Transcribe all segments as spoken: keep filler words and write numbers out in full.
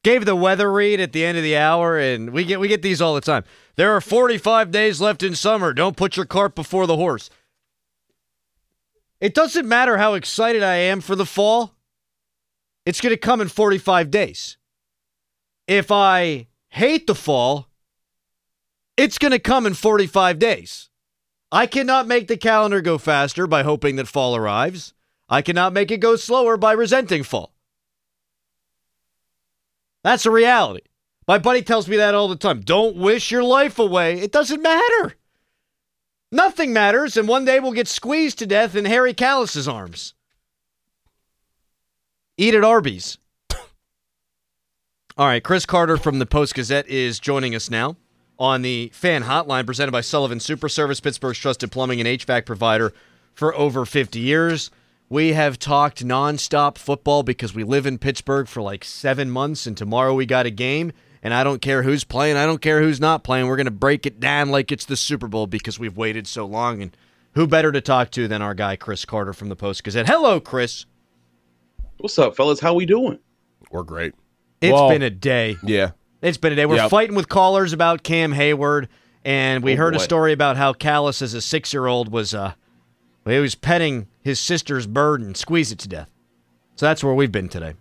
Gave the weather read at the end of the hour, and we get we get these all the time. There are forty-five days left in summer. Don't put your cart before the horse. It doesn't matter how excited I am for the fall. It's going to come in forty-five days. If I hate the fall, it's going to come in forty-five days. I cannot make the calendar go faster by hoping that fall arrives. I cannot make it go slower by resenting fall. That's a reality. My buddy tells me that all the time. Don't wish your life away. It doesn't matter. Nothing matters, and one day we'll get squeezed to death in Harry Callis's arms. Eat at Arby's. All right, Chris Carter from the Post-Gazette is joining us now on the Fan Hotline, presented by Sullivan Super Service, Pittsburgh's trusted plumbing and H V A C provider for over fifty years. We have talked nonstop football because we live in Pittsburgh for like seven months, and tomorrow we got a game, and I don't care who's playing. I don't care who's not playing. We're going to break it down like it's the Super Bowl because we've waited so long, and who better to talk to than our guy Chris Carter from the Post-Gazette. Hello, Chris. What's up, fellas? How we doing? We're great. It's well, been a day. Yeah. It's been a day. We're yep. fighting with callers about Cam Hayward, and we oh, heard boy. a story about how Callis, as a six-year-old, was uh, well, he was petting his sister's bird and squeezed it to death. So that's where we've been today.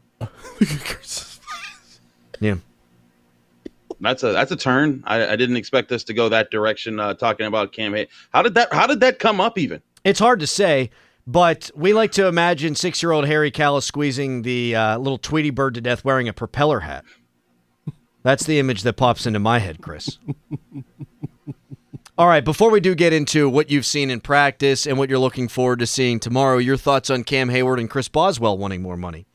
Yeah. That's a that's a turn. I, I didn't expect us to go that direction. Uh, talking about Cam Hayward. How did that How did that come up? Even it's hard to say, but we like to imagine six-year-old Harry Callis squeezing the uh, little Tweety bird to death wearing a propeller hat. That's the image that pops into my head, Chris. All right, before we do get into what you've seen in practice and what you're looking forward to seeing tomorrow, your thoughts on Cam Hayward and Chris Boswell wanting more money.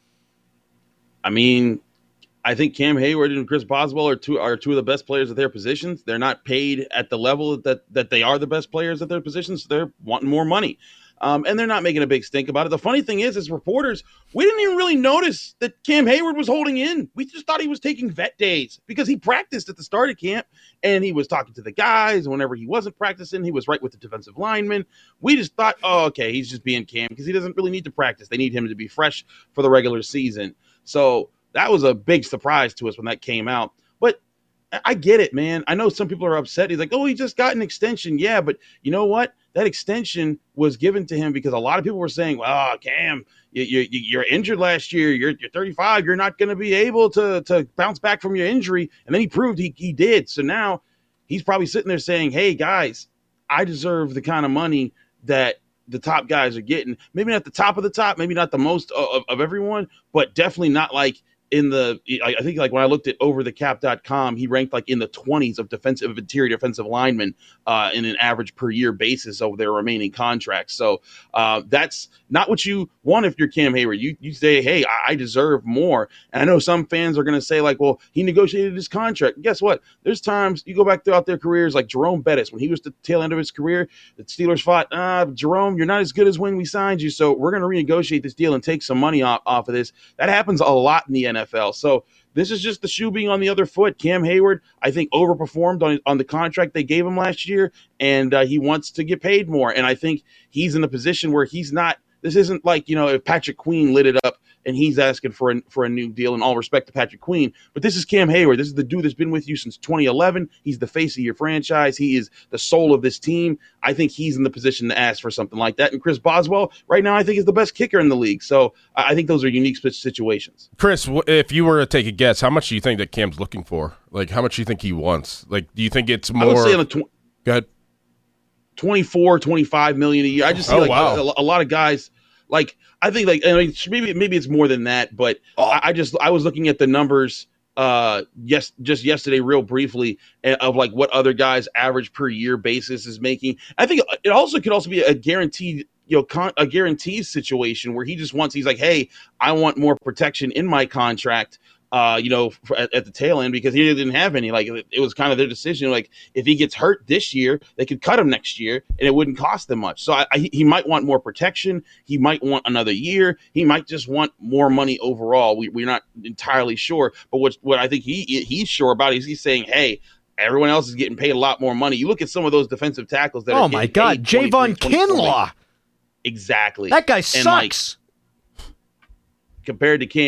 I mean, I think Cam Hayward and Chris Boswell are two are two of the best players at their positions. They're not paid at the level that that they are the best players at their positions. So they're wanting more money. Um, and they're not making a big stink about it. The funny thing is, as reporters, we didn't even really notice that Cam Hayward was holding in. We just thought he was taking vet days because he practiced at the start of camp, and he was talking to the guys. Whenever he wasn't practicing, he was right with the defensive linemen. We just thought, oh, okay, he's just being Cam because he doesn't really need to practice. They need him to be fresh for the regular season. So that was a big surprise to us when that came out. But I get it, man. I know some people are upset. He's like, oh, he just got an extension. Yeah, but you know what? That extension was given to him because a lot of people were saying, well, Cam, you, you, you're injured last year. You're, you're thirty-five. You're not going to be able to, to bounce back from your injury. And then he proved he, he did. So now he's probably sitting there saying, hey, guys, I deserve the kind of money that the top guys are getting. Maybe not the top of the top, maybe not the most of, of everyone, but definitely not like in the, I think like when I looked at over the cap dot com, he ranked like in the twenties of defensive interior defensive linemen uh, in an average per year basis over their remaining contracts. So uh, that's not what you want if you're Cam Hayward. You you say, hey, I deserve more. And I know some fans are going to say like, well, he negotiated his contract. Guess what? There's times you go back throughout their careers, like Jerome Bettis, when he was the tail end of his career, the Steelers fought, uh, Jerome, you're not as good as when we signed you. So we're going to renegotiate this deal and take some money off, off of this. That happens a lot in the N F L. So this is just the shoe being on the other foot. Cam Hayward, I think, overperformed on, on the contract they gave him last year, and uh, he wants to get paid more. And I think he's in a position where he's not – this isn't like, you know, if Patrick Queen lit it up and he's asking for a, for a new deal, in all respect to Patrick Queen. But this is Cam Hayward. This is the dude that's been with you since twenty eleven. He's the face of your franchise. He is the soul of this team. I think he's in the position to ask for something like that. And Chris Boswell, right now, I think is the best kicker in the league. So I think those are unique situations. Chris, if you were to take a guess, how much do you think that Cam's looking for? Like, how much do you think he wants? Like, do you think it's more? I would say on the tw- Go ahead. twenty-four, twenty-five million a year. I just see oh, like wow. a, a lot of guys. Like, I think, like, I mean, maybe maybe it's more than that, but oh. I, I just I was looking at the numbers, uh, yes, just yesterday, real briefly, of like what other guys' average per year basis is making. I think it also could also be a guaranteed, you know, con- a guaranteed situation where he just wants, he's like, hey, I want more protection in my contract. Uh, you know, for, at, at the tail end, because he didn't have any. Like, it, it was kind of their decision. Like, if he gets hurt this year, they could cut him next year, and it wouldn't cost them much. So I, I, he might want more protection. He might want another year. He might just want more money overall. We, we're not entirely sure. But what what I think he he's sure about is he's saying, hey, everyone else is getting paid a lot more money. You look at some of those defensive tackles that. Oh are my God, Javon Kinlaw. Exactly. That guy sucks. Like, compared to Cam,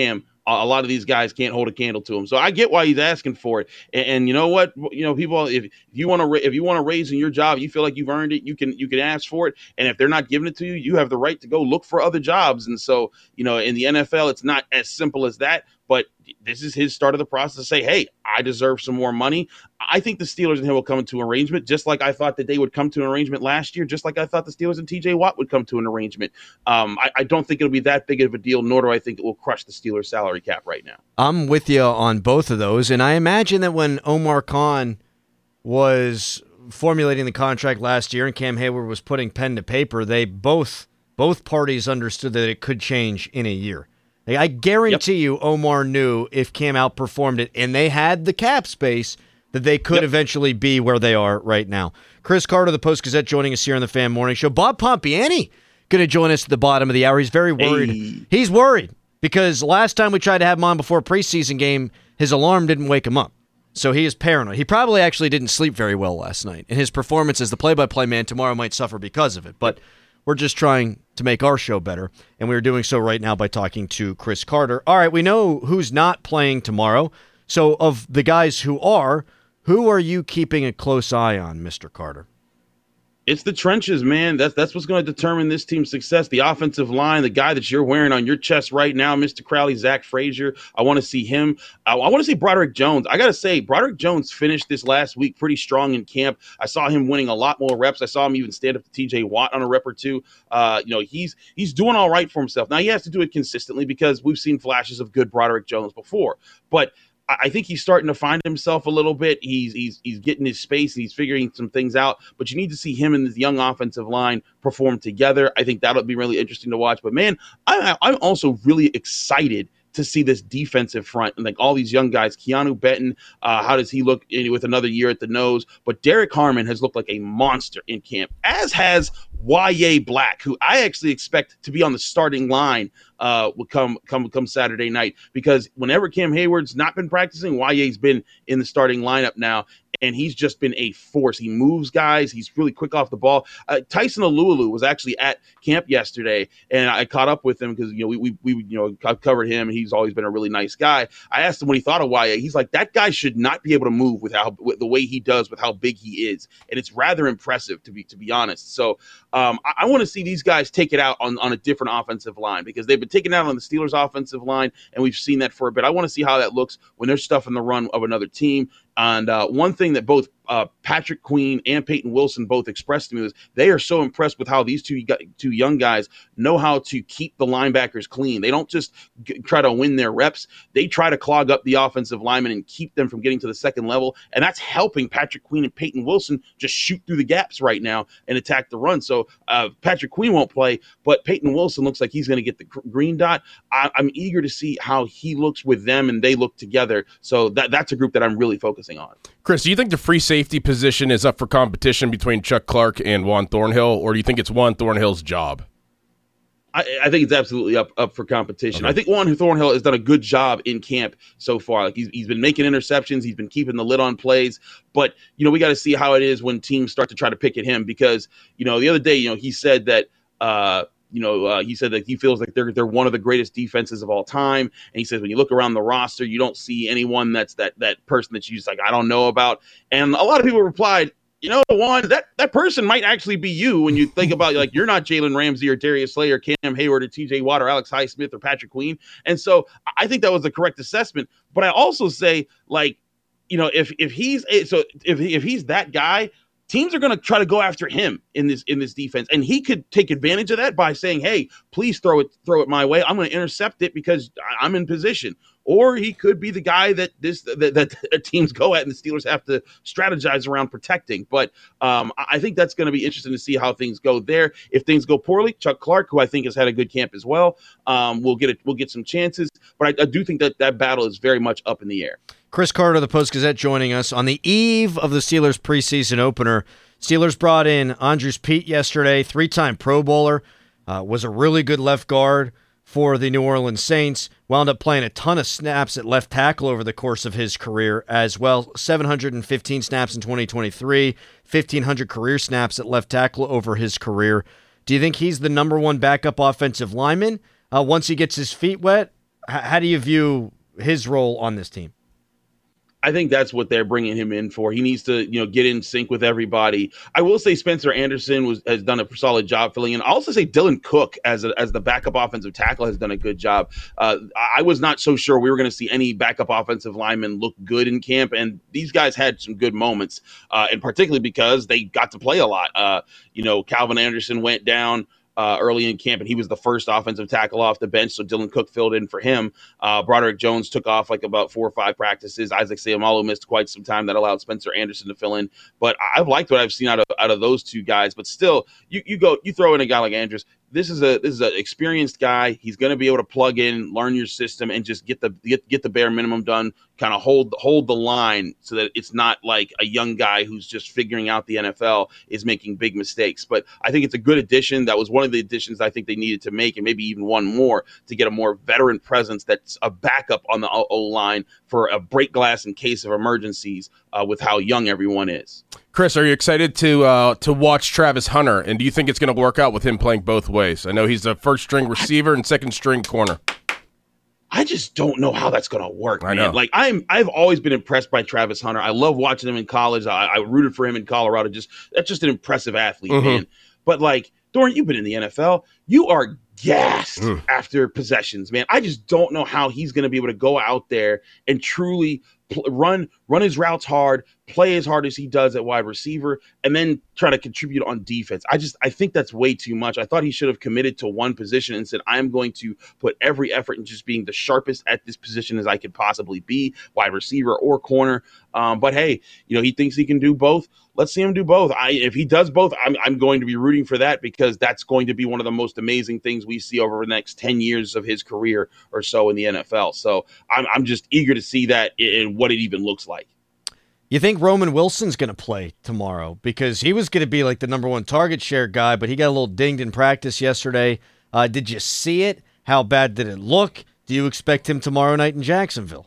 a lot of these guys can't hold a candle to him. So I get why he's asking for it. And, and you know what? You know, people, if, if you want to, if you want to raise in your job, you feel like you've earned it, you can, you can ask for it. And if they're not giving it to you, you have the right to go look for other jobs. And so, you know, in the N F L, it's not as simple as that, but this is his start of the process to say, hey, I deserve some more money. I think the Steelers and him will come into an arrangement, just like I thought that they would come to an arrangement last year, just like I thought the Steelers and T J Watt would come to an arrangement. Um, I, I don't think it'll be that big of a deal, nor do I think it will crush the Steelers' salary cap right now. I'm with you on both of those, and I imagine that when Omar Khan was formulating the contract last year and Cam Hayward was putting pen to paper, they both both parties understood that it could change in a year. I guarantee yep. you Omar knew if Cam outperformed it and they had the cap space that they could yep. eventually be where they are right now. Chris Carter, the Post-Gazette, joining us here on the Fan Morning Show. Bob Pompiani going to join us at the bottom of the hour. He's very worried. Hey. He's worried because last time we tried to have him on before a preseason game, his alarm didn't wake him up. So he is paranoid. He probably actually didn't sleep very well last night, and his performance as the play-by-play man tomorrow might suffer because of it. But we're just trying to make our show better, and we're doing so right now by talking to Chris Carter. All right, we know who's not playing tomorrow. So of the guys who are, who are you keeping a close eye on, Mister Carter? It's the trenches, man. That's that's what's going to determine this team's success. The offensive line, the guy that you're wearing on your chest right now, Mister Crowley, Zach Frazier. I want to see him. I, I want to see Broderick Jones. I got to say, Broderick Jones finished this last week pretty strong in camp. I saw him winning a lot more reps. I saw him even stand up to T J Watt on a rep or two. Uh, you know, he's he's doing all right for himself. Now, he has to do it consistently because we've seen flashes of good Broderick Jones before. But I think he's starting to find himself a little bit. He's he's he's getting his space and he's figuring some things out. But you need to see him and this young offensive line perform together. I think that'll be really interesting to watch. But man, I, I'm also really excited to see this defensive front and like all these young guys. Keanu Benton, uh, how does he look in, with another year at the nose? But Derek Harmon has looked like a monster in camp, as has Y A Black, who I actually expect to be on the starting line uh, will come come come Saturday night, because whenever Cam Hayward's not been practicing, Y A's been in the starting lineup now. And he's just been a force. He moves guys. He's really quick off the ball. Uh, Tyson Alualu was actually at camp yesterday, and I caught up with him because you know we we, we you know I've covered him, and he's always been a really nice guy. I asked him what he thought of Y A. He's like, that guy should not be able to move with how with the way he does, with how big he is, and it's rather impressive to be to be honest. So um, I, I want to see these guys take it out on on a different offensive line, because they've been taken out on the Steelers' offensive line, and we've seen that for a bit. I want to see how that looks when they're stuffing the run of another team. And uh, one thing that both uh, Patrick Queen and Peyton Wilson both expressed to me was they are so impressed with how these two two young guys know how to keep the linebackers clean. They don't just g- try to win their reps. They try to clog up the offensive linemen and keep them from getting to the second level. And that's helping Patrick Queen and Peyton Wilson just shoot through the gaps right now and attack the run. So uh, Patrick Queen won't play, but Peyton Wilson looks like he's going to get the green dot. I- I'm eager to see how he looks with them and they look together. So that that's a group that I'm really focusing on. Chris, do you think the free safety position is up for competition between Chuck Clark and Juan Thornhill, or do you think it's Juan Thornhill's job? I, I think it's absolutely up up for competition. Okay. I think Juan Thornhill has done a good job in camp so far. Like he's he's been making interceptions, he's been keeping the lid on plays. But you know, we got to see how it is when teams start to try to pick at him, because you know the other day, you know, he said that. Uh, You know, uh, he said that he feels like they're they're one of the greatest defenses of all time. And he says when you look around the roster, you don't see anyone that's that that person that you just like, I don't know about. And a lot of people replied, you know, Juan, that that person might actually be you when you think about like you're not Jalen Ramsey or Darius Slay or Cam Hayward or T J Watt or Alex Highsmith or Patrick Queen. And so I think that was the correct assessment. But I also say, like, you know, if if he's so if if he's that guy, teams are going to try to go after him in this in this defense, and he could take advantage of that by saying, "Hey, please throw it throw it my way. I'm going to intercept it because I'm in position." Or he could be the guy that this that, that teams go at, and the Steelers have to strategize around protecting. But um, I think that's going to be interesting to see how things go there. If things go poorly, Chuck Clark, who I think has had a good camp as well, um, we'll get it. We'll get some chances. But I, I do think that that battle is very much up in the air. Chris Carter of the Post-Gazette joining us on the eve of the Steelers preseason opener. Steelers brought in Andres Pete yesterday, three-time Pro Bowler, uh, was a really good left guard for the New Orleans Saints, wound up playing a ton of snaps at left tackle over the course of his career as well, seven hundred fifteen snaps in twenty twenty-three, fifteen hundred career snaps at left tackle over his career. Do you think he's the number one backup offensive lineman uh, once he gets his feet wet? H- how do you view his role on this team? I think that's what they're bringing him in for. He needs to, you know, get in sync with everybody. I will say Spencer Anderson was has done a solid job filling in. I'll also say Dylan Cook as a, as the backup offensive tackle has done a good job. Uh, I was not so sure we were going to see any backup offensive linemen look good in camp, and these guys had some good moments, uh, and particularly because they got to play a lot. Uh, you know, Calvin Anderson went down Uh, early in camp, and he was the first offensive tackle off the bench, so Dylan Cook filled in for him. Uh, Broderick Jones took off like about four or five practices. Isaac Seumalo missed quite some time. That allowed Spencer Anderson to fill in. But I've liked what I've seen out of out of those two guys. But still, you you go you throw in a guy like Andrews. This is a this is an experienced guy. He's going to be able to plug in, learn your system, and just get the get, get the bare minimum done. Kind of hold hold the line so that it's not like a young guy who's just figuring out the N F L is making big mistakes. But I think it's a good addition. That was one of the additions I think they needed to make, and maybe even one more to get a more veteran presence that's a backup on the O line for a break glass in case of emergencies. Uh, with how young everyone is. Chris, are you excited to uh, to watch Travis Hunter, and do you think it's going to work out with him playing both ways? I know he's a first string receiver and second string corner. I just don't know how that's going to work, I man. know. Like I'm, I've always been impressed by Travis Hunter. I love watching him in college. I, I rooted for him in Colorado. Just that's just an impressive athlete, Mm-hmm. man. But like, Doran, you've been in the N F L. You are gassed Mm. after possessions, man. I just don't know how he's going to be able to go out there and truly pl- run run his routes hard, play as hard as he does at wide receiver, and then try to contribute on defense. I just I think that's way too much. I thought he should have committed to one position and said, I'm going to put every effort in just being the sharpest at this position as I could possibly be, wide receiver or corner. Um, but hey, you know, he thinks he can do both. Let's see him do both. I, if he does both, I'm, I'm going to be rooting for that because that's going to be one of the most amazing things we see over the next ten years of his career or so in the N F L. So I'm, I'm just eager to see that in what it even looks like. You think Roman Wilson's going to play tomorrow? Because he was going to be like the number one target share guy, but he got a little dinged in practice yesterday. Uh, did you see it? How bad did it look? Do you expect him tomorrow night in Jacksonville?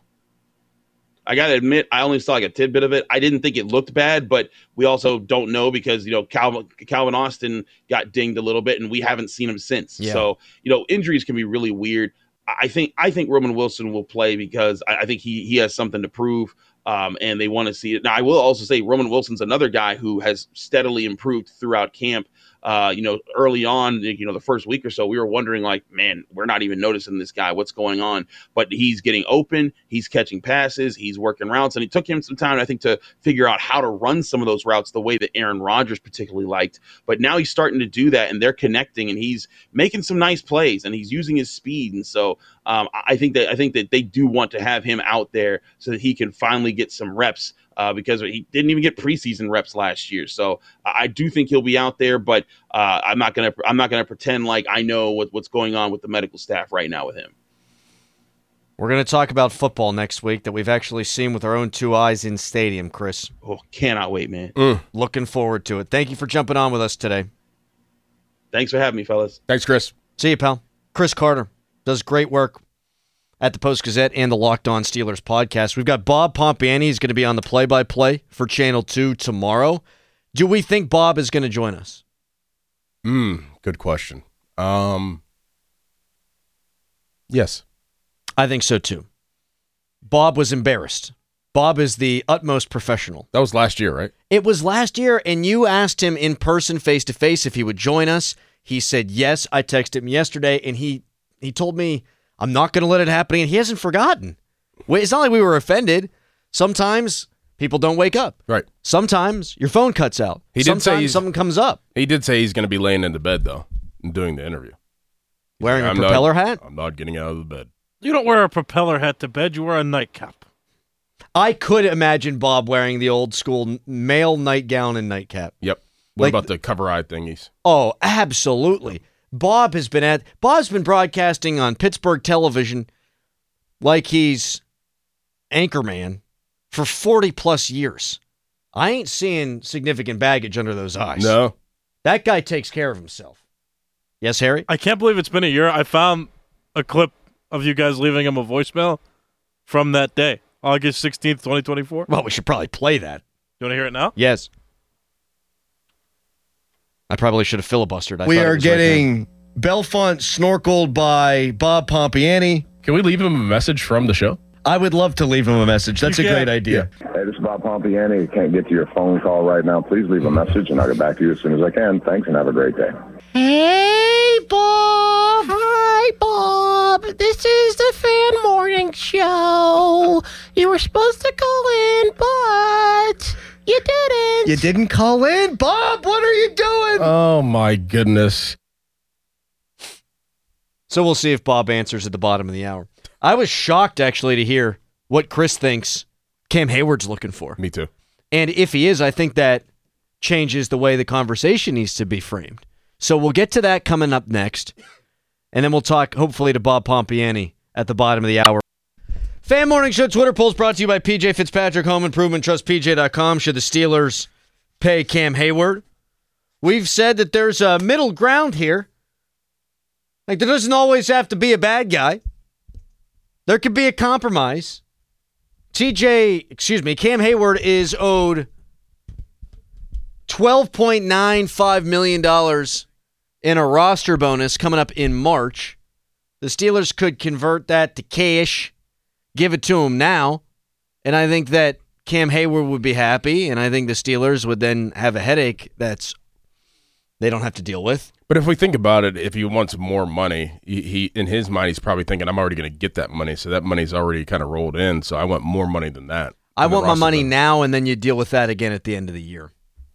I got to admit, I only saw like a tidbit of it. I didn't think it looked bad, but we also don't know because, you know, Calvin, Calvin Austin got dinged a little bit and we haven't seen him since. Yeah. So, you know, injuries can be really weird. I think I think Roman Wilson will play because I, I think he he has something to prove. Um, and they want to see it. Now, I will also say Roman Wilson's another guy who has steadily improved throughout camp. Uh, you know, early on, you know, the first week or so, we were wondering like, man, we're not even noticing this guy. What's going on? But he's getting open. He's catching passes. He's working routes. And it took him some time, I think, to figure out how to run some of those routes the way that Aaron Rodgers particularly liked. But now he's starting to do that, and they're connecting, and he's making some nice plays, and he's using his speed. And so um, I think that I think that they do want to have him out there so that he can finally get some reps. Uh, because he didn't even get preseason reps last year, so I do think he'll be out there. But uh, I'm not gonna I'm not gonna pretend like I know what, what's going on with the medical staff right now with him. We're going to talk about football next week that we've actually seen with our own two eyes in stadium, Chris. Oh, cannot wait, man! Mm. Looking forward to it. Thank you for jumping on with us today. Thanks for having me, fellas. Thanks, Chris. See you, pal. Chris Carter does great work at the Post-Gazette and the Locked On Steelers podcast. We've got Bob Pompiani. He's going to be on the play-by-play for Channel two tomorrow. Do we think Bob is going to join us? Mm, good question. Um, yes. I think so, too. Bob was embarrassed. Bob is the utmost professional. That was last year, right? It was last year, and you asked him in person, face-to-face, if he would join us. He said yes. I texted him yesterday, and he he told me, I'm not going to let it happen again. He hasn't forgotten. It's not like we were offended. Sometimes people don't wake up. Right. Sometimes your phone cuts out. He did Sometimes say he's- something comes up. He did say he's going to be laying in the bed, though, and doing the interview. Wearing a I'm propeller not, hat? I'm not getting out of the bed. You don't wear a propeller hat to bed. You wear a nightcap. I could imagine Bob wearing the old school male nightgown and nightcap. Yep. What Like- about the cover eye thingies? Oh, absolutely. Bob has been at Bob's been broadcasting on Pittsburgh television like he's Anchorman for forty plus years. I ain't seeing significant baggage under those eyes. No. That guy takes care of himself. Yes, Harry? I can't believe it's been a year. I found a clip of you guys leaving him a voicemail from that day, August sixteenth, twenty twenty-four. Well, we should probably play that. You want to hear it now? Yes. I probably should have filibustered. I we thought it are was right there. getting Belfont snorkeled by Bob Pompiani. Can we leave him a message from the show? I would love to leave him a message. That's You a can. great idea. Hey, this is Bob Pompiani. I can't get to your phone call right now. Please leave a message, and I'll get back to you as soon as I can. Thanks, and have a great day. Hey, Bob. Hi, Bob. This is the Fan Morning Show. You were supposed to call in, but you didn't. You didn't call in? Bob, what are you doing? Oh, my goodness. So we'll see if Bob answers at the bottom of the hour. I was shocked, actually, to hear what Chris thinks Cam Hayward's looking for. Me too. And if he is, I think that changes the way the conversation needs to be framed. So we'll get to that coming up next. And then we'll talk, hopefully, to Bob Pompiani at the bottom of the hour. Fan Morning Show Twitter polls brought to you by P J Fitzpatrick Home Improvement. Trust P J dot com. Should the Steelers pay Cam Hayward? We've said that there's a middle ground here. Like, there doesn't always have to be a bad guy. There could be a compromise. T J, excuse me, Cam Hayward is owed twelve point nine five million dollars in a roster bonus coming up in March. The Steelers could convert that to cash, give it to him now, and I think that Cam Hayward would be happy, and I think the Steelers would then have a headache that's they don't have to deal with. But if we think about it, if he wants more money, he, he in his mind, he's probably thinking, I'm already going to get that money, so that money's already kind of rolled in, so I want more money than that. I want my money bonus. now, and then you deal with that again at the end of the year,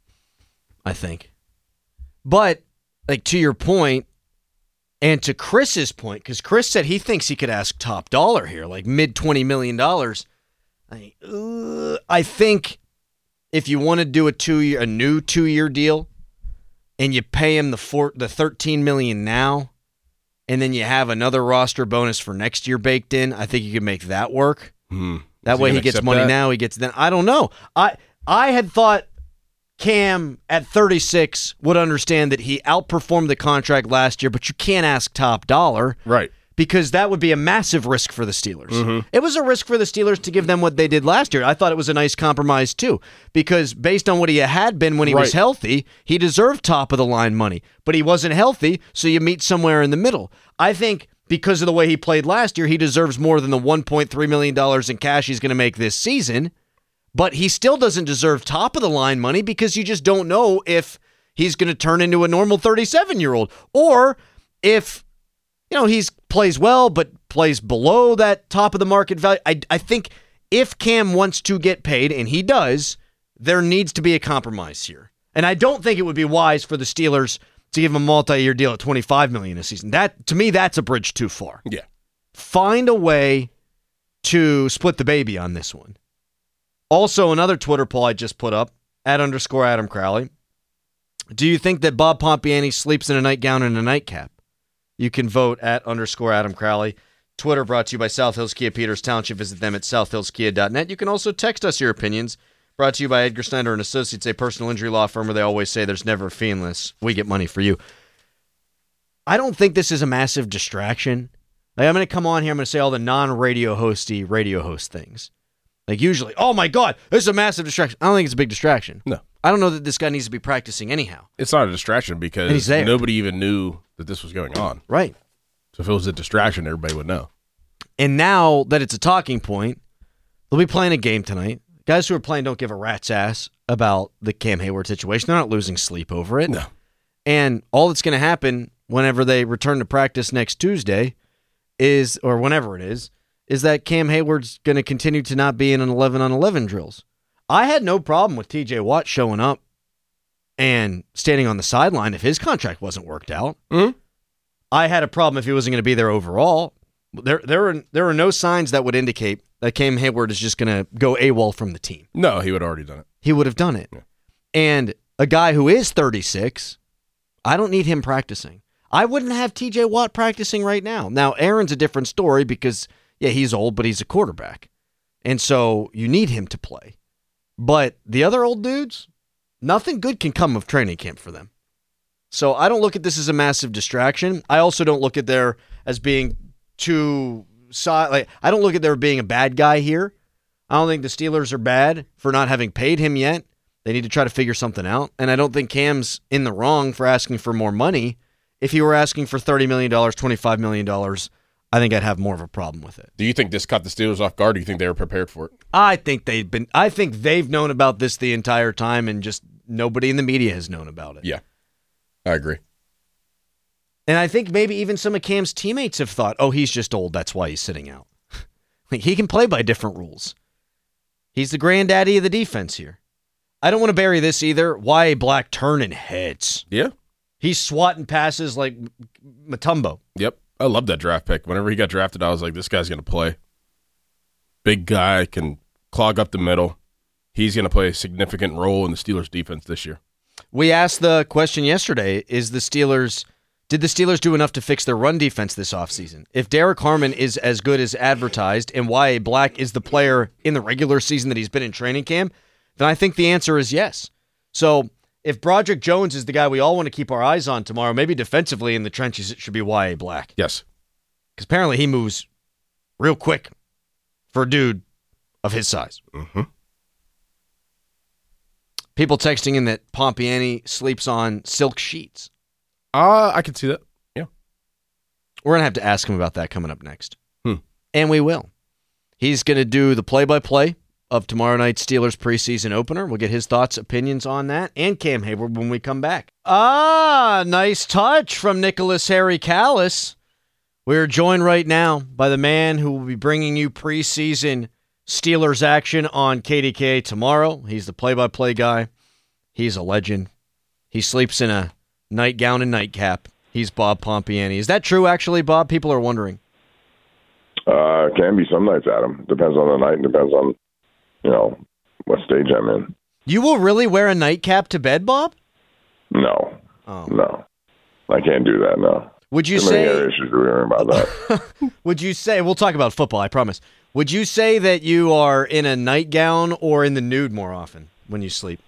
I think. But, like, to your point, and to Chris's point, because Chris said he thinks he could ask top dollar here, like mid twenty million dollars. I, uh, I think if you want to do a two-year, a new two-year deal, and you pay him the four, the thirteen million dollars now, and then you have another roster bonus for next year baked in, I think you can make that work. Hmm. That Is way he he gonna gets accept money that? now, he gets then. I don't know. I I had thought Cam at thirty-six would understand that he outperformed the contract last year, but you can't ask top dollar. Right. Because that would be a massive risk for the Steelers. Mm-hmm. It was a risk for the Steelers to give them what they did last year. I thought it was a nice compromise, too, because based on what he had been when he was Right. healthy, he deserved top-of-the-line money. But he wasn't healthy, so you meet somewhere in the middle. I think because of the way he played last year, he deserves more than the one point three million dollars in cash he's going to make this season. But he still doesn't deserve top-of-the-line money because you just don't know if he's going to turn into a normal thirty-seven-year-old or if... You know, he's plays well, but plays below that top of the market value. I, I think if Cam wants to get paid, and he does, there needs to be a compromise here. And I don't think it would be wise for the Steelers to give him a multi-year deal at twenty-five million dollars a season. That, to me, that's a bridge too far. Yeah. Find a way to split the baby on this one. Also, another Twitter poll I just put up, at underscore Adam Crowley. Do you think that Bob Pompiani sleeps in a nightgown and a nightcap? You can vote at underscore Adam Crowley. Twitter brought to you by South Hills Kia Peters Township. Visit them at south hills kia dot net. You can also text us your opinions. Brought to you by Edgar Snyder and Associates, a personal injury law firm where they always say there's never a fee unless we get money for you. I don't think this is a massive distraction. Like, I'm going to come on here, I'm going to say all the non-radio hosty radio host things. Like usually, oh my God, this is a massive distraction. I don't think it's a big distraction. No. I don't know that this guy needs to be practicing anyhow. It's not a distraction And he's because there. nobody even knew that this was going on. Right. So if it was a distraction, everybody would know. And now that it's a talking point, they'll be playing a game tonight. Guys who are playing don't give a rat's ass about the Cam Hayward situation. They're not losing sleep over it. No. And all that's going to happen whenever they return to practice next Tuesday is, or whenever it is, is that Cam Hayward's going to continue to not be in an eleven on eleven drills. I had no problem with T J Watt showing up and standing on the sideline if his contract wasn't worked out. Mm-hmm. I had a problem if he wasn't going to be there overall. There, there are there are no signs that would indicate that Cam Hayward is just going to go AWOL from the team. No, he would have already done it. He would have done it. Yeah. And a guy who is thirty-six, I don't need him practicing. I wouldn't have T J Watt practicing right now. Now, Aaron's a different story because, yeah, he's old, but he's a quarterback. And so you need him to play. But the other old dudes, nothing good can come of training camp for them. So I don't look at this as a massive distraction. I also don't look at there as being too so- like I don't look at there being a bad guy here. I don't think the Steelers are bad for not having paid him yet. They need to try to figure something out. And I don't think Cam's in the wrong for asking for more money. If he were asking for thirty million dollars, twenty-five million dollars, I think I'd have more of a problem with it. Do you think this caught the Steelers off guard, or do you think they were prepared for it? I think they've been. I think they've known about this the entire time, and just nobody in the media has known about it. Yeah, I agree. And I think maybe even some of Cam's teammates have thought, "Oh, he's just old. That's why he's sitting out." Like, he can play by different rules. He's the granddaddy of the defense here. I don't want to bury this either. Y A. Black turning heads. Yeah, he's swatting passes like Mutombo. Yep. I love that draft pick. Whenever he got drafted, I was like, this guy's going to play. Big guy, can clog up the middle. He's going to play a significant role in the Steelers' defense this year. We asked the question yesterday, is the Steelers, did the Steelers do enough to fix their run defense this offseason? If Derek Harmon is as good as advertised and Y A. Black is the player in the regular season that he's been in training camp, then I think the answer is yes. So if Broderick Jones is the guy we all want to keep our eyes on tomorrow, maybe defensively in the trenches it should be Y A. Black. Yes. Because apparently he moves real quick for a dude of his size. Mm-hmm. People texting in that Pompiani sleeps on silk sheets. Uh, I can see that. Yeah. We're going to have to ask him about that coming up next. Hmm. And we will. He's going to do the play-by-play of tomorrow night's Steelers preseason opener. We'll get his thoughts, opinions on that, and Cam Hayward when we come back. Ah, nice touch from Nicholas Harry Callis. We're joined right now by the man who will be bringing you preseason Steelers action on K D K A tomorrow. He's the play-by-play guy. He's a legend. He sleeps in a nightgown and nightcap. He's Bob Pompiani. Is that true, actually, Bob? People are wondering. Uh, can be some nights, Adam. Depends on the night and depends on, you know, what stage I'm in. You will really wear a nightcap to bed, Bob? No. Oh. No. I can't do that, no. Would you Too say... many other issues to worry about that. Would you say... We'll talk about football, I promise. Would you say that you are in a nightgown or in the nude more often when you sleep?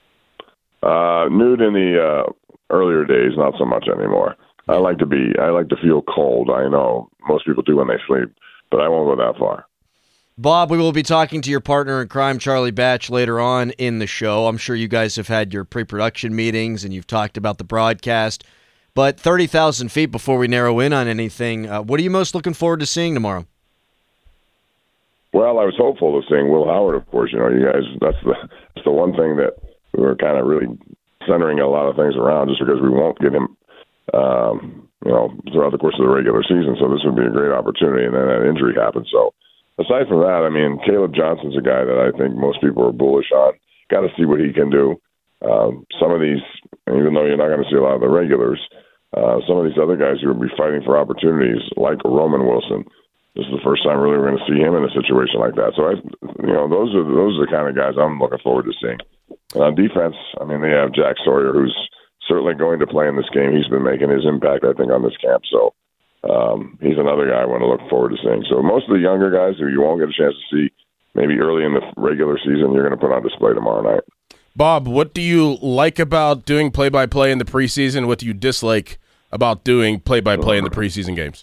Uh, nude in the uh, earlier days, not so much anymore. I like to be... I like to feel cold. I know most people do when they sleep, but I won't go that far. Bob, we will be talking to your partner in crime, Charlie Batch, later on in the show. I'm sure you guys have had your pre-production meetings and you've talked about the broadcast. But thirty thousand feet before we narrow in on anything, uh, what are you most looking forward to seeing tomorrow? Well, I was hopeful of seeing Will Howard, of course. You know, you guys, that's the, that's the one thing that we were kind of really centering a lot of things around just because we won't get him, um, you know, throughout the course of the regular season. So this would be a great opportunity. And then that injury happened. So, aside from that, I mean, Caleb Johnson's a guy that I think most people are bullish on. Got to see what he can do. Um, some of these, even though you're not going to see a lot of the regulars, uh, some of these other guys who will be fighting for opportunities, like Roman Wilson, this is the first time really we're going to see him in a situation like that. So, I, you know, those are those are the kind of guys I'm looking forward to seeing. And on defense, I mean, they have Jack Sawyer, who's certainly going to play in this game. He's been making his impact, I think, on this camp. So. Um, he's another guy I want to look forward to seeing. So most of the younger guys who you won't get a chance to see maybe early in the regular season, you're going to put on display tomorrow night. Bob, what do you like about doing play-by-play in the preseason? What do you dislike about doing play-by-play in the preseason games?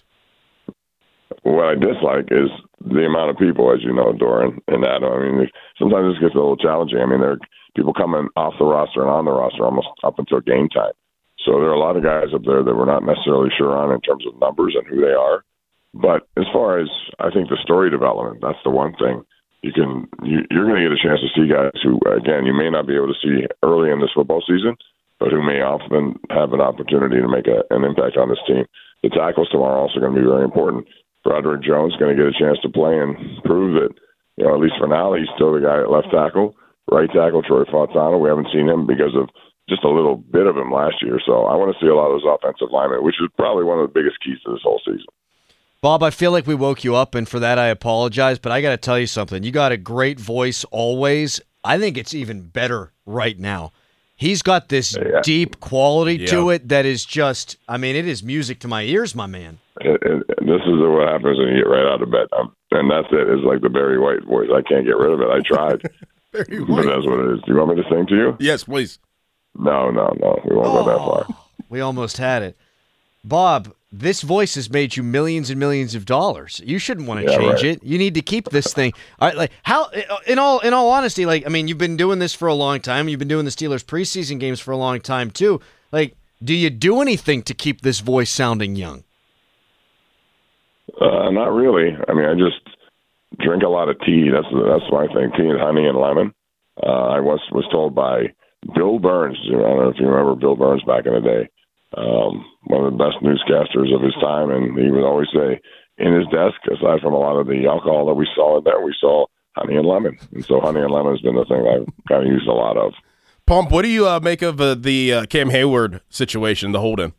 What I dislike is the amount of people, as you know, Doran and Adam. I mean, sometimes this gets a little challenging. I mean, there are people coming off the roster and on the roster almost up until game time. So there are a lot of guys up there that we're not necessarily sure on in terms of numbers and who they are. But as far as I think the story development, that's the one thing you can you, you're going to get a chance to see guys who, again, you may not be able to see early in this football season, but who may often have an opportunity to make a, an impact on this team. The tackles tomorrow are also going to be very important. Broderick Jones is going to get a chance to play and prove that, you know, at least for now, he's still the guy at left tackle. Right tackle, Troy Fautano, we haven't seen him because of just a little bit of him last year. So I want to see a lot of those offensive linemen, which is probably one of the biggest keys to this whole season. Bob, I feel like we woke you up, and for that I apologize, but I got to tell you something. You got a great voice always. I think it's even better right now. He's got this yeah. deep quality yeah. to it that is just, I mean, it is music to my ears, my man. It, it, this is what happens when you get right out of bed. Um, and that's it. It's like the Barry White voice. I can't get rid of it. I tried. But that's what it is. Do you want me to sing to you? Yes, please. No, no, no. We won't oh, go that far. We almost had it. Bob, this voice has made you millions and millions of dollars. You shouldn't want to yeah, change right. it. You need to keep this thing. All right, like how in all in all honesty, like I mean, you've been doing this for a long time. You've been doing the Steelers preseason games for a long time too. Like, do you do anything to keep this voice sounding young? Uh, not really. I mean, I just drink a lot of tea. That's that's my thing. Tea and honey and lemon. Uh, I was was told by Bill Burns. I don't know if you remember Bill Burns back in the day. Um, one of the best newscasters of his time, and he would always say, in his desk, aside from a lot of the alcohol that we saw in there, we saw honey and lemon. And so honey and lemon has been the thing I've kind of used a lot of. Pump, what do you uh, make of uh, the uh, Cam Hayward situation, the hold-in?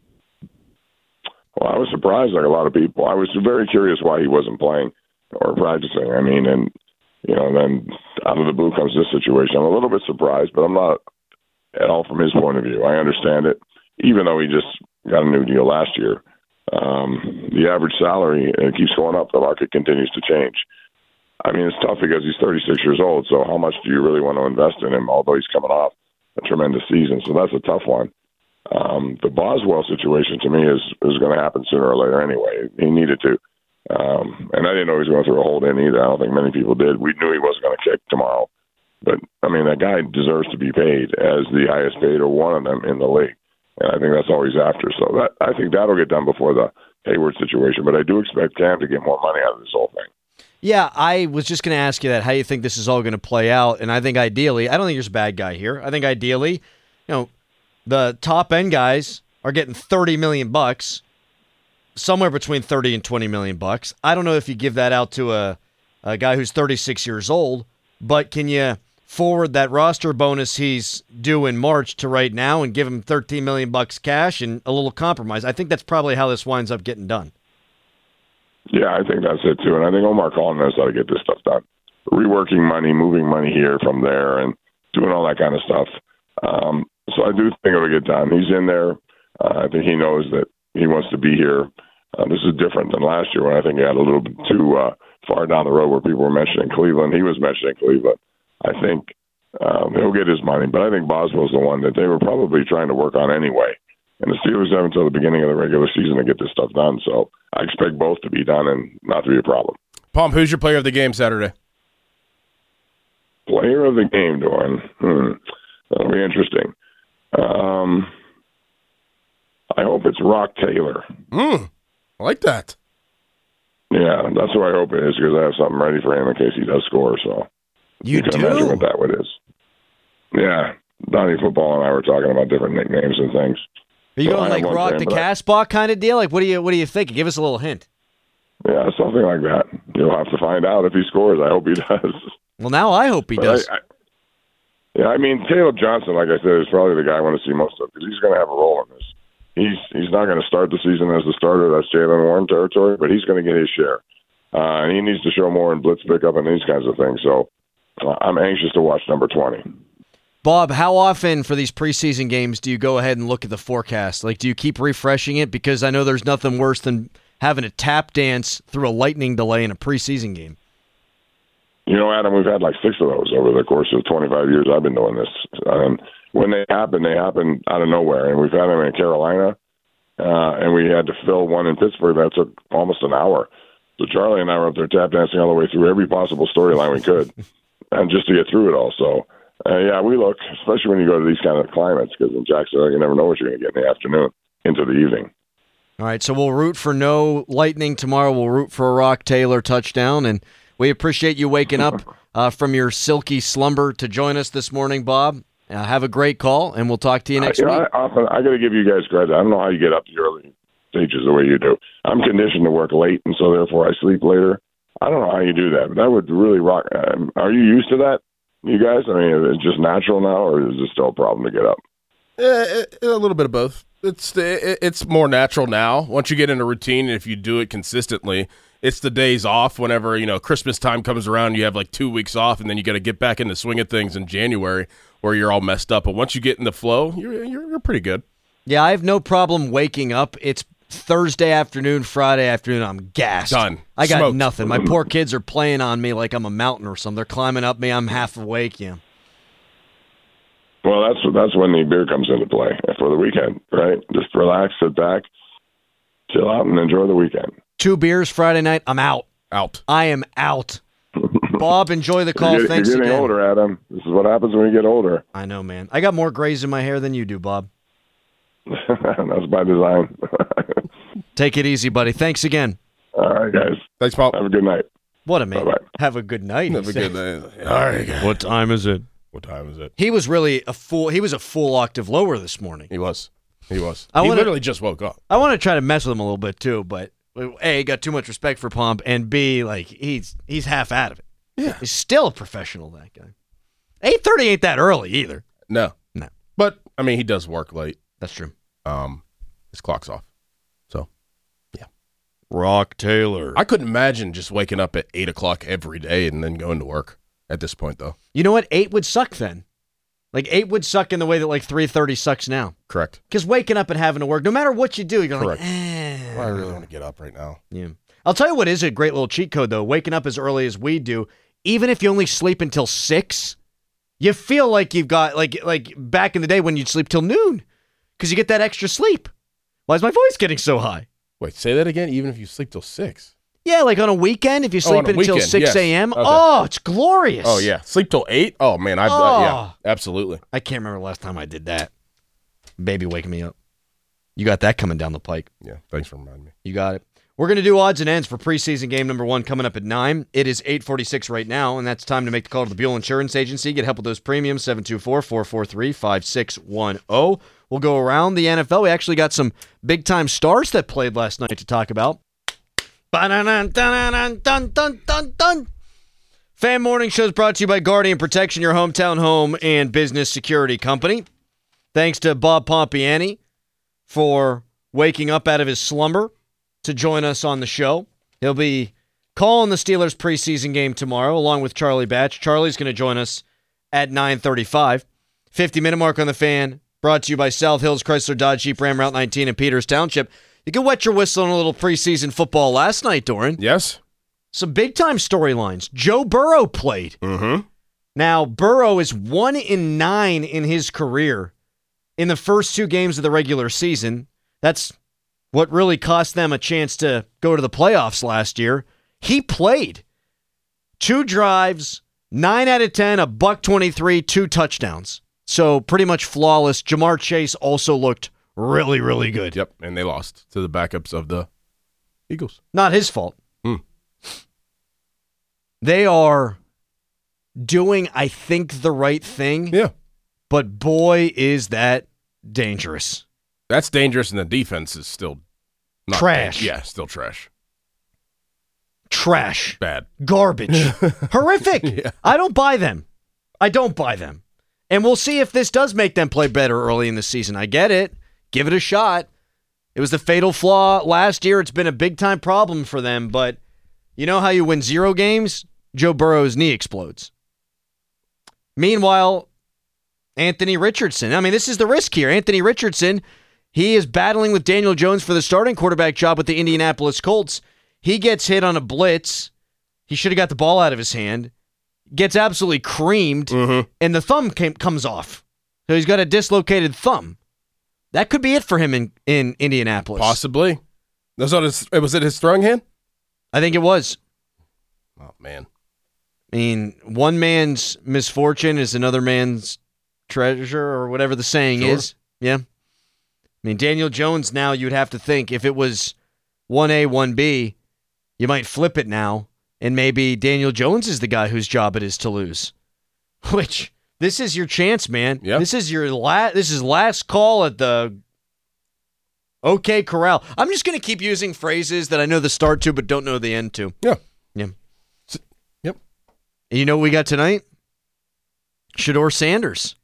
Well, I was surprised, like a lot of people. I was very curious why he wasn't playing or practicing. I mean, and, you know, then out of the blue comes this situation. I'm a little bit surprised, but I'm not at all from his point of view. I understand it, even though he just got a new deal last year. Um, the average salary uh, keeps going up. The market continues to change. I mean, it's tough because he's thirty-six years old, so how much do you really want to invest in him, although he's coming off a tremendous season? So that's a tough one. Um, the Boswell situation, to me, is, is going to happen sooner or later anyway. He needed to. Um, and I didn't know he was going through a hold-in either. I don't think many people did. We knew he wasn't going to kick tomorrow. But, I mean, that guy deserves to be paid as the highest paid or one of them in the league. And I think that's all he's after. So that I think that'll get done before the Hayward situation. But I do expect Cam to get more money out of this whole thing. Yeah, I was just going to ask you that, how you think this is all going to play out. And I think ideally, I don't think there's a bad guy here. I think ideally, you know, the top-end guys are getting thirty million bucks, somewhere between thirty and twenty million bucks. I don't know if you give that out to a, a guy who's thirty-six years old, but can you forward that roster bonus he's due in March to right now and give him thirteen million bucks cash and a little compromise? I think that's probably how this winds up getting done. Yeah, I think that's it too. And I think Omar Collin knows how to get this stuff done. Reworking money, moving money here from there, and doing all that kind of stuff. Um, so I do think it'll get done. He's in there. Uh, I think he knows that he wants to be here. Uh, this is different than last year when I think he had a little bit too uh, far down the road where people were mentioning Cleveland. He was mentioning Cleveland. I think um, he'll get his money, but I think Boswell's the one that they were probably trying to work on anyway. And the Steelers have until the beginning of the regular season to get this stuff done. So I expect both to be done and not to be a problem. Pomp, who's your player of the game Saturday? Player of the game, Doran. Hmm. That'll be interesting. Um, I hope it's Rock Taylor. Mm, I like that. Yeah, that's what I hope it is because I have something ready for him in case he does score. So You, you can do? imagine what that would is. Yeah, Donnie Football and I were talking about different nicknames and things. Are you So going I like have one Rock for the him, but I- Casbah kind of deal? Like, what do you what do you think? Give us a little hint. Yeah, something like that. You'll have to find out if he scores. I hope he does. Well, now I hope he But does. I, I, yeah, I mean, Caleb Johnson, like I said, is probably the guy I want to see most of because he's going to have a role in this. He's he's not going to start the season as the starter. That's Jalen Warren territory, but he's going to get his share. Uh, and he needs to show more in blitz pickup and these kinds of things. So uh, I'm anxious to watch number twenty. Bob, how often for these preseason games do you go ahead and look at the forecast? Like, do you keep refreshing it? Because I know there's nothing worse than having a tap dance through a lightning delay in a preseason game. You know, Adam, we've had like six of those over the course of twenty-five years I've been doing this. And when they happen, they happen out of nowhere. And we've had them in Carolina, uh, and we had to fill one in Pittsburgh. That took almost an hour. So Charlie and I were up there tap dancing all the way through every possible storyline we could, and just to get through it all. So, uh, yeah, we look, especially when you go to these kind of climates, because in Jacksonville, you never know what you're going to get in the afternoon into the evening. All right, so we'll root for no lightning tomorrow. We'll root for a Rock Taylor touchdown, and we appreciate you waking up uh, from your silky slumber to join us this morning, Bob. Uh, have a great call, and we'll talk to you next I, you know, week. I, often, I got to give you guys credit. I don't know how you get up the early stages the way you do. I'm conditioned to work late, and so therefore I sleep later. I don't know how you do that, but that would really rock. Um, are you used to that, you guys? I mean, is it just natural now, or is it still a problem to get up? Uh, a little bit of both. It's it's more natural now. Once you get in a routine, and if you do it consistently, it's the days off. Whenever you know Christmas time comes around, you have like two weeks off, and then you got to get back in the swing of things in January, where you're all messed up. But once you get in the flow, you're you're, you're pretty good. Yeah, I have no problem waking up. It's Thursday afternoon, Friday afternoon, I'm gassed. Done. I got Smoked. nothing. My poor kids are playing on me like I'm a mountain or something. They're climbing up me. I'm half awake. Yeah. Well, that's that's when the beer comes into play for the weekend, right? Just relax, sit back, chill out, and enjoy the weekend. Two beers Friday night, I'm out. Out. I am out. Bob, enjoy the call. You're, get- Thanks you're getting again. older, Adam. This is what happens when you get older. I know, man. I got more grays in my hair than you do, Bob. That's by design. Take it easy, buddy. Thanks again. All right, guys. Thanks, Paul. Have a good night. What a man. Bye-bye. Have a good night. Have he a good said. night. All right, guys. What time is it? What time is it? He was really a full. He was a full octave lower this morning. He was. He was. I he wanna- literally just woke up. I want to try to mess with him a little bit too, but A, got too much respect for Pomp, and B, like he's he's half out of it. Yeah. He's still a professional, that guy. eight thirty ain't that early either. No. No. But, I mean, he does work late. That's true. Um, his clock's off. So, Rock Taylor. I couldn't imagine just waking up at eight o'clock every day and then going to work at this point, though. You know what? eight would suck then. Like eight would suck in the way that like three thirty sucks now. Correct. Because waking up and having to work, no matter what you do, you're going Correct. like, eh. I really want to get up right now. Yeah. I'll tell you what is a great little cheat code, though. Waking up as early as we do, even if you only sleep until six, you feel like you've got, like like back in the day when you'd sleep till noon because you get that extra sleep. Why is my voice getting so high? Wait, say that again? Even if you sleep till six? Yeah, like on a weekend, if you Oh, sleep on a until weekend, six yes. a.m. Okay. Oh, it's glorious. Oh, yeah. Sleep till eight? Oh, man. I've, Oh. uh, yeah, absolutely. I can't remember the last time I did that. Baby waking me up. You got that coming down the pike. Yeah, thanks for reminding me. You got it. We're going to do odds and ends for preseason game number one coming up at nine. It is eight forty-six right now, and that's time to make the call to the Buell Insurance Agency. Get help with those premiums, seven two four, four four three, five six one zero. We'll go around the N F L. We actually got some big-time stars that played last night to talk about. Ba-dun-dun-dun-dun-dun-dun-dun. Fan Morning Show is brought to you by Guardian Protection, your hometown home and business security company. Thanks to Bob Pompiani for waking up out of his slumber to join us on the show. He'll be calling the Steelers preseason game tomorrow along with Charlie Batch. Charlie's going to join us at nine thirty-five. fifty-minute mark on the Fan, brought to you by South Hills Chrysler Dodge Jeep Ram Route nineteen in Peters Township. You can wet your whistle on a little preseason football last night, Doran. Yes? Some big-time storylines. Joe Burrow played. Mm-hmm. Now, Burrow is one in nine in his career in the first two games of the regular season. That's what really cost them a chance to go to the playoffs last year. He played. Two drives, nine out of ten, a buck twenty-three, two touchdowns. So pretty much flawless. Jamar Chase also looked really, really good. Yep, and they lost to the backups of the Eagles. Not his fault. Hmm. They are doing, I think, the right thing. Yeah. But boy, is that dangerous. That's dangerous, and the defense is still not Trash. bad. Yeah, still trash. Trash. Bad. Garbage. Horrific. Yeah. I don't buy them. I don't buy them. And we'll see if this does make them play better early in the season. I get it. Give it a shot. It was the fatal flaw last year. It's been a big-time problem for them. But you know how you win zero games? Joe Burrow's knee explodes. Meanwhile, Anthony Richardson. I mean, this is the risk here. Anthony Richardson, he is battling with Daniel Jones for the starting quarterback job with the Indianapolis Colts. He gets hit on a blitz. He should have got the ball out of his hand. Gets absolutely creamed, Mm-hmm. and the thumb came, comes off. So he's got a dislocated thumb. That could be it for him in, in Indianapolis. Possibly. That's not his, was it his throwing hand? I think it was. Oh, man. I mean, one man's misfortune is another man's treasure, or whatever the saying Sure. is. Yeah. I mean, Daniel Jones now, you'd have to think, if it was one A, one B, you might flip it now, and maybe Daniel Jones is the guy whose job it is to lose. Which, this is your chance, man. Yeah. This is your la- This is last call at the OK Corral. I'm just going to keep using phrases that I know the start to but don't know the end to. Yeah. Yeah. S- Yep. And you know what we got tonight? Shador Sanders.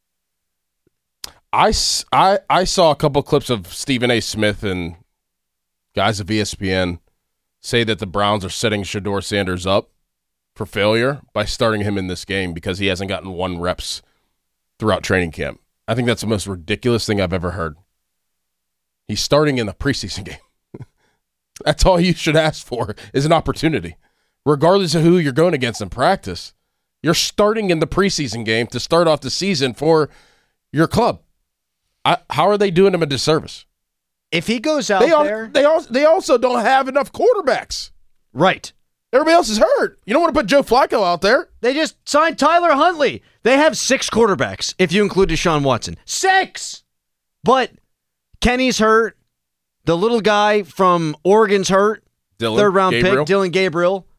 I, s- I, I saw a couple clips of Stephen A. Smith and guys of E S P N say that the Browns are setting Shador Sanders up for failure by starting him in this game because he hasn't gotten one reps throughout training camp. I think that's the most ridiculous thing I've ever heard. He's starting in the preseason game. That's all you should ask for is an opportunity. Regardless of who you're going against in practice, you're starting in the preseason game to start off the season for your club. I, how are they doing him a disservice? If he goes out They, al- there, they, also, they also don't have enough quarterbacks. right? Everybody else is hurt. You don't want to put Joe Flacco out there. They just signed Tyler Huntley. They have six quarterbacks if you include Deshaun Watson. Six. But Kenny's hurt. The little guy from Oregon's hurt. Dylan third round Gabriel. pick, Dylan Gabriel.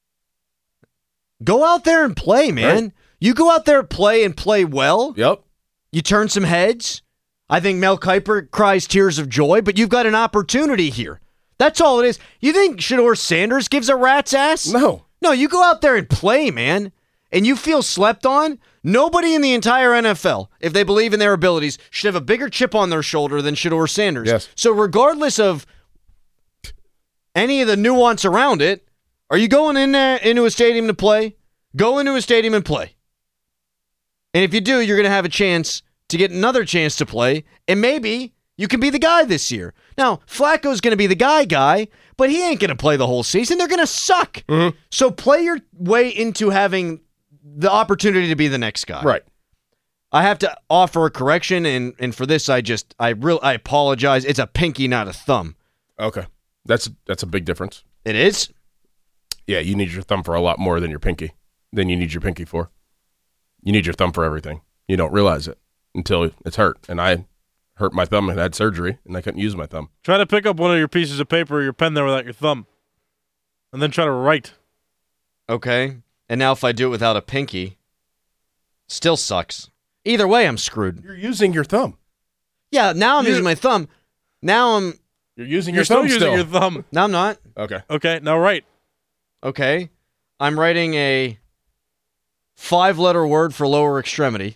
Go out there and play, man. Right. You go out there, play, and play well. Yep. You turn some heads. I think Mel Kiper cries tears of joy, but you've got an opportunity here. That's all it is. You think Shedeur Sanders gives a rat's ass? No. No, you go out there and play, man. And you feel slept on? Nobody in the entire N F L, if they believe in their abilities, should have a bigger chip on their shoulder than Shedeur Sanders. Yes. So regardless of any of the nuance around it, are you going in there into a stadium to play? Go into a stadium and play. And if you do, you're going to have a chance to get another chance to play, and maybe you can be the guy this year. Now, Flacco's going to be the guy guy, but he ain't going to play the whole season. They're going to suck. Mm-hmm. So play your way into having the opportunity to be the next guy. Right. I have to offer a correction, and, and for this, I just, I real, I apologize. It's a pinky, not a thumb. Okay. That's that's a big difference. It is? Yeah, you need your thumb for a lot more than your pinky, than you need your pinky for. You need your thumb for everything. You don't realize it until it's hurt. And I hurt my thumb and had surgery, and I couldn't use my thumb. Try to pick up one of your pieces of paper or your pen there without your thumb. And then try to write. Okay. And now if I do it without a pinky, still sucks. Either way, I'm screwed. You're using your thumb. Yeah, now I'm You're- using my thumb. Now I'm, You're using You're your still thumb using still. your thumb. now I'm not. Okay. Okay, now write. Okay. I'm writing a five-letter word for lower extremity.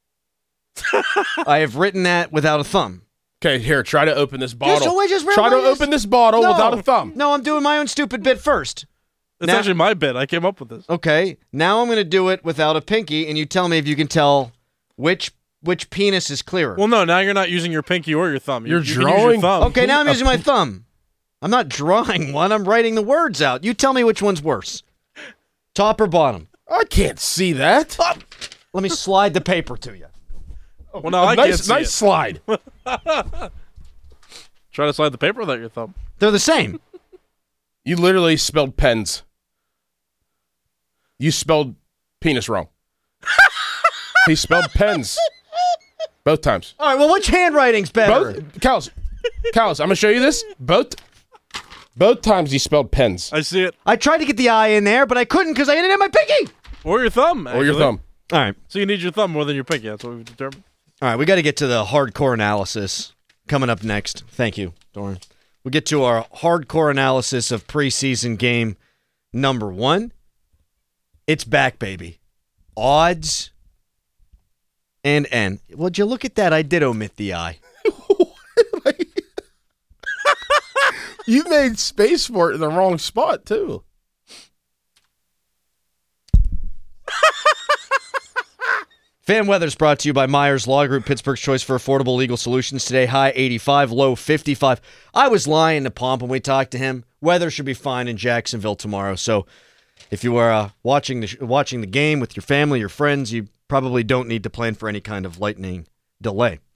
I have written that without a thumb. Okay, here, try to open this bottle. so wait, just try to realize- open this bottle No. without a thumb. No, I'm doing my own stupid bit first. It's Now- actually my bit. I came up with this. Okay. Now I'm going to do it without a pinky, and you tell me if you can tell which which penis is clearer. Well, no, now you're not using your pinky or your thumb. You- You're you can use drawing- your thumb. Okay, now I'm using my thumb. I'm not drawing one. I'm writing the words out. You tell me which one's worse. Top or bottom? I can't see that. Let me slide the paper to you. Well, now I nice, can't see nice it. slide. Try to slide the paper without your thumb. They're the same. You literally spelled pens. You spelled penis wrong. He spelled pens. Both times. All right, well, which handwriting's better? Both cows. Cows, I'm gonna show you this. Both both times he spelled pens. I see it. I tried to get the eye in there, but I couldn't because I didn't have my pinky. Or your thumb. Or your actually. thumb. All right. So you need your thumb more than your pinky. That's what we've determined. All right, we got to get to the hardcore analysis coming up next. Thank you, Doran. We'll get to our hardcore analysis of preseason game number one. It's back, baby. Odds and N. Would you look at that? I did omit the I. You made space for it in the wrong spot too. Fan weather's brought to you by Myers Law Group, Pittsburgh's choice for affordable legal solutions. Today, high eighty-five, low fifty-five. I was lying to Pomp when we talked to him. Weather should be fine in Jacksonville tomorrow. So if you are uh, watching the sh- watching the game with your family, your friends, you probably don't need to plan for any kind of lightning delay.